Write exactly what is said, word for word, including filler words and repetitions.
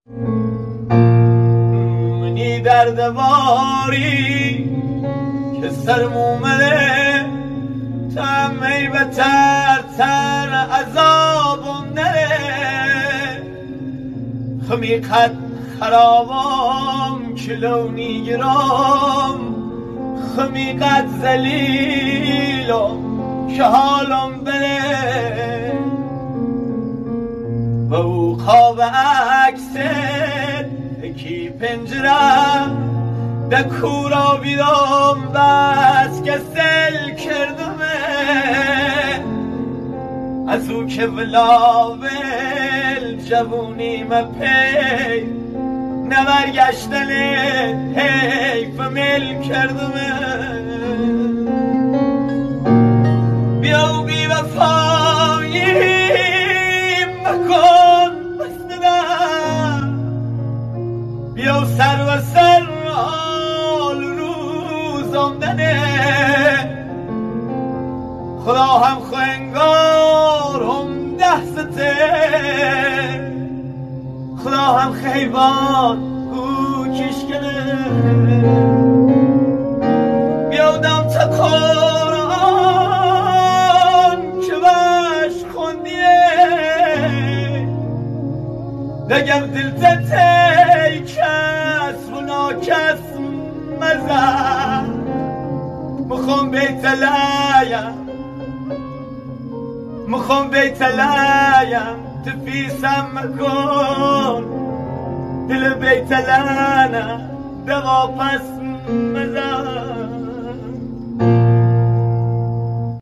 منی دردواری که سرم اومده تمی بتر تر عذابم نره خمی قد خرابم کلونی گرام خمی قد زلیلم که حالم بره و او خواب عکست یکی پنجره ده کورا بیدم بس که سل کردمه از او که ولاول جوونی مپی نبرگشتن حیف مل کردمه بیا و بی وفایی مکن بستدم بیا و سر و سر حال روزم دنه خدا هم خوینگار هم ده سته خدا هم خیبان او کشکنه بیادم تا قرآن که بش خوندیه دگم دل زتی کس و ناکس مزن مخوام بیت لایم مخوام بیت لایم تفیسم مکن دل بیت لانه دوا پس مزن